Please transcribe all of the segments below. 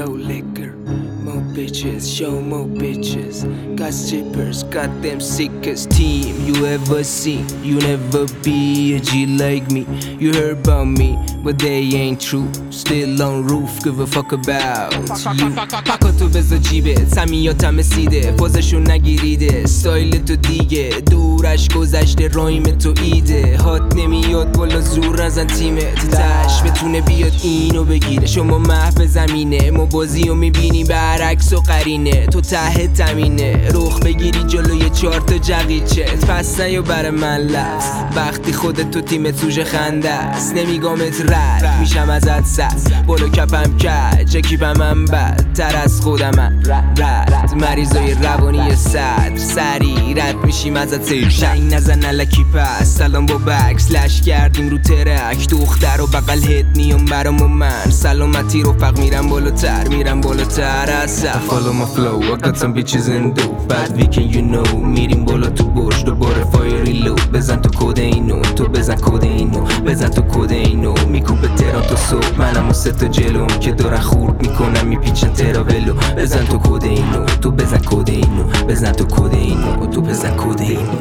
flow liquor, more bitches, show more bitches. Got strippers, got them sickest team you ever seen. You never be a G like me. You heard about me, but they ain't true. Still on roof, give a fuck about you. پاکاتو بذار جیبت، سمیاتم سیده، پوزشون نگیریده. استایل تو دیگه، دورش گذشته، رایم تو ایده. هات نمیاد بالا، زور نزن تیمت تش بتونه بیاد اینو بگیره. شما محو زمینه، ما بازیو میبینی برعکس و قرینه. تو ته تمینه، رخ بگیری جلوی 4 تا جقیچت. پس نیا برای من لست، وقتی خودت تو تیمت سوژه خنده است. نمیگامت رد میشم ازت سست، بالا کپم کج، جکیبم من بد تر از خودم. رد مریضای روانی صدر، سری رد میشیم ازت سیر. شنگ نزن الکی پس، سلام با بکس لش کردیم رو ترک. دختر و بقل هد میام برام و من، سلامتی رفق میرم بالاتر، میرم بالاتر از سف. Follow my flow, I got some bitches in dope. Bad weekend you know، میریم بالا تو برج، دوباره فایری لو. بزن تو کد اینو، تو بزن کد اینو، بزن تو کد اینو. میکوبه ترانتو صبح، منم و 3 تا جلوم که دارن خورد میکنم، میپیچن تراولو. بزن تو کد اینو، تو بزن کد اینو، بزن تو کد اینو، تو بزن کد اینو.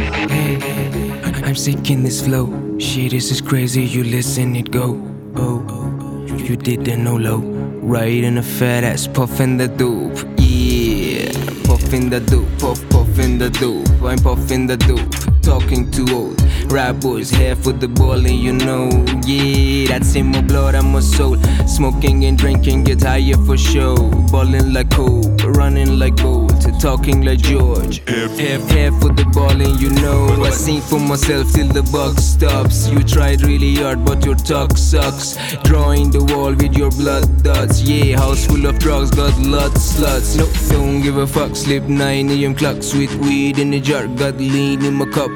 I'm sick in this flow, shit this is crazy, you listen it go. Oh, you didn't know low, right in a fat ass, puffin' the dope. Yeah, puffin' the dope, puffin' the dope. I'm puffin' the dope, talking too old. Rap boys here for the ball and you know, yeah, that's in my blood and my soul. Smoking and drinking, get higher for show. Ballin' like Coke, running like Bolt, talking like George. Here for the ball and you know, I sing for myself till the buck stops. You tried really hard but your talk sucks. Drawing the wall with your blood dots. Yeah, house full of drugs, got lots sluts. No, don't give a fuck, slip 9 AM clock. Sweet weed in the jar, got lean in my cup.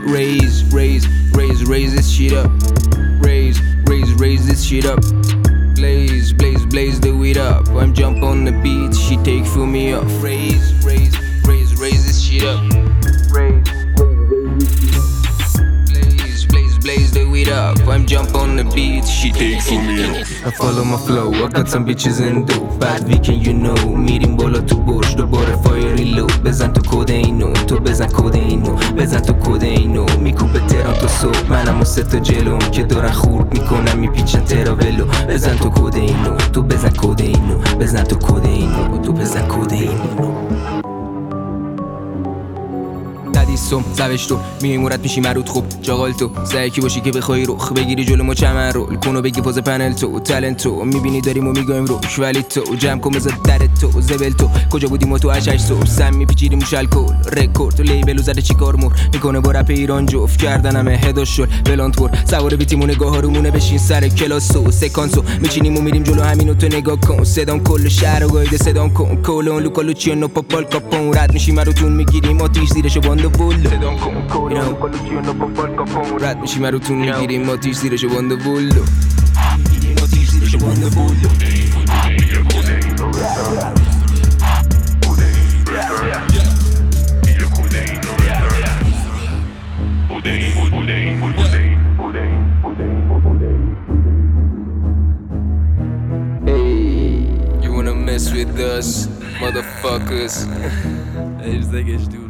Raise this shit up. Raise this shit up. Blaze the weed up. I'm jump on the beat, she take fill me up. Raise this shit up. Blaze the weed up. I'm jump on the beat, she take fill me up. I follow my flow, I got some bitches in dope. Bad weekend you know، میریم بالا تو برج، دوباره فایری لو. بزن تو کد اینو، تو بزن کد اینو، بزن تو کد اینو. میکوبه ترانتو صبح، منم و 3 تا جلوم که دارن خورد میکنم، میپیچن تراولو. بزن تو کد اینو، تو بزن کد اینو، بزن تو کد اینو، تو بزن کد اینو. سم زوشتو میمورد میشی مرود. خوب جاغال تو سعی باشی که بخوای رخ بگیری جلو ما چمن رول کنو بگی پوز پنل تو تالنت تو. میبینی داریم و میگایم روش ولی تو جمع کن بذار در تو زبل تو. کجا بودیم و تو 8 صبح سم میپیچیدیم موش الکل رکورد تو لیبل و زده چیکار مور میکنه با رپ ایران جفت کردن همه هدا شد بلانتور. سوار بیتیمون نگاه ها رومونه بشین سر کلاسو سکانسو میچینیم و میریم جلو همینو تو نگاه کن. صدام کل شهر و گایده صدام کن کولون لوکالوچیانو پاپال کاپون رد میشیم روتون میگیریم آتیش زیرشو باندو صدام کن کولون لوکالوچیانو پاپال کاپون رد میشیم روتون میگیریم آتیش زیرشو باندو بولو آتیش زیرشو باندو بولو. Hey, you wanna mess with us, motherfuckers? Ey, bize geçti.